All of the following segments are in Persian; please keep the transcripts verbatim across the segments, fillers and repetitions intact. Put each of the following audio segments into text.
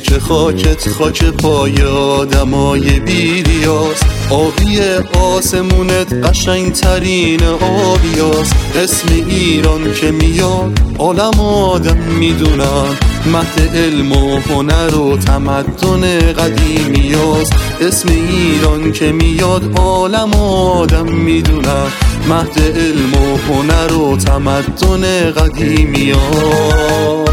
که خاکت خاک پای آدمای بیریاست. آبی آسمونت قشنگ ترین آبیاست. اسم ایران که میاد عالم آدم میدونن، مهد علم و هنر و تمدن قدیمیاست. اسم ایران که میاد عالم آدم میدونن، مهد علم و هنر و تمدن قدیمیاست.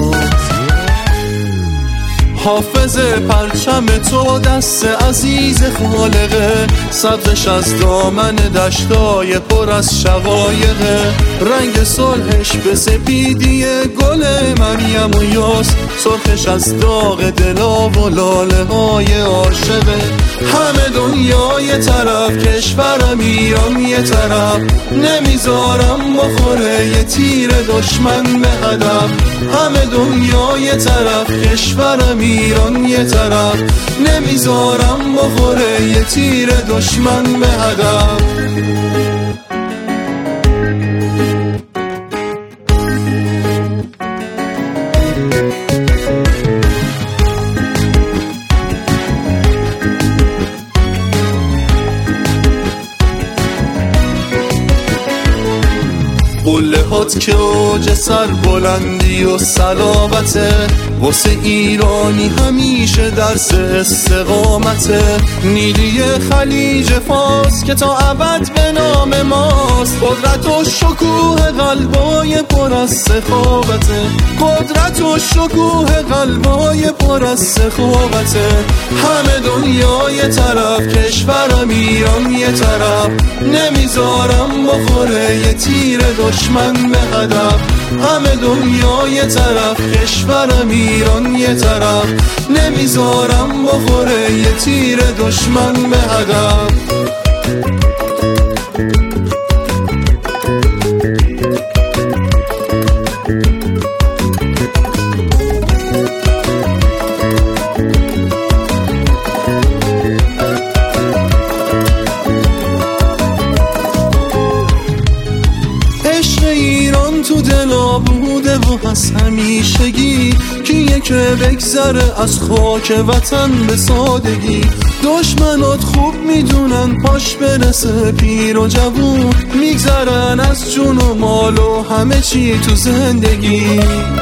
حافظ پرچم تو دست عزیز خالقه، صدرش از دامن دشتای پر از شقایقه. رنگ صلحش به سپیدی گل مریم و یاس، سرخش از داغ دلا و لاله های عاشقه. همه دنیا یه طرف، کشورم ایران یه طرف، نمیذارم بخوره یه تیر دشمن به هدف. همه دنیا یه طرف، کشورم ایران یه طرف، نمیذارم بخوره یه تیر دشمن به هدف. قله هات که اوج سر بلندی و صلابته، واسه ایرانی همیشه درس استقامته. نیلی خلیج فارس که تا ابد به نام ماست، قدرت و شکوه قلبای پر از سخاوته. قدرت و شکوه قلبای پر از سخاوته. همه دنیا یه طرف، کشورم ایران یه طرف، نمیذارم بخوره یه تیر دشمن به هدف. همه دنیا یه طرف، کشورم ایران یه طرف، نمیذارم بخوره یه تیر دشمن به هدف. تو دلا بوده و هست همیشگی، کیه که بگذره از خاک وطن به سادگی. دشمنات خوب میدونن پاش برسه پیر و جوون، میگذرن از جون و مال و همه چی تو زندگی.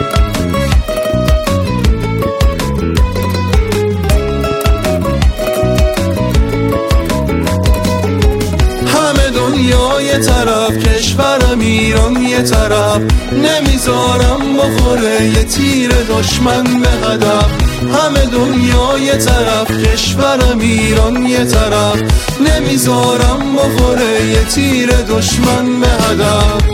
دنیا یه طرف، کشورم ایران یه طرف، نمیذارم بخوره یه تیر دشمن به هدف. همه دنیا یه طرف، کشورم ایران یه طرف، نمیذارم بخوره یه تیر دشمن به هدف.